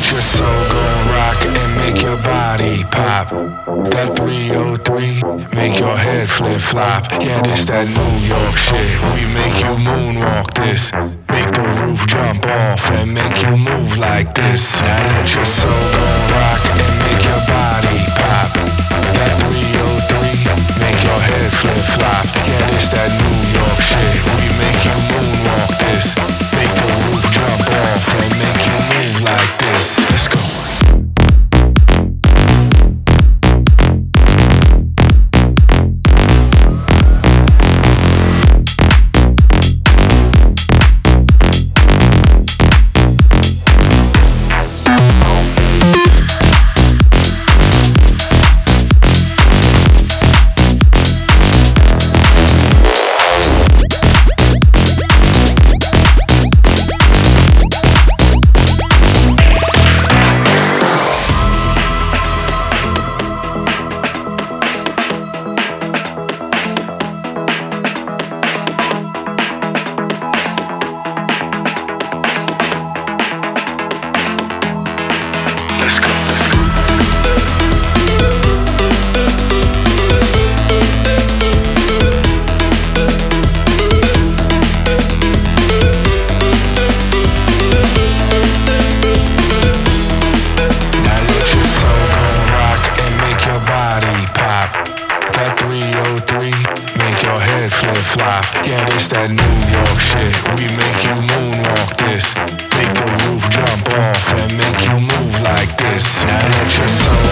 let your soul go rock and make your body pop. That 303, make your head flip-flop. Yeah, this that New York shit. We make you moonwalk this. Make the roof jump off and make you move like this. Now let your soul go rock and make your body pop. That 303, make your head flip-flop. Yeah, this that New York shit. We make you moonwalk this. Make the roof jump off and make you move like this. Let's go. That 303, make your head flip-flop. Yeah, this that New York shit. We make you moonwalk this. Make the roof jump off and make you move like this. Now let your soul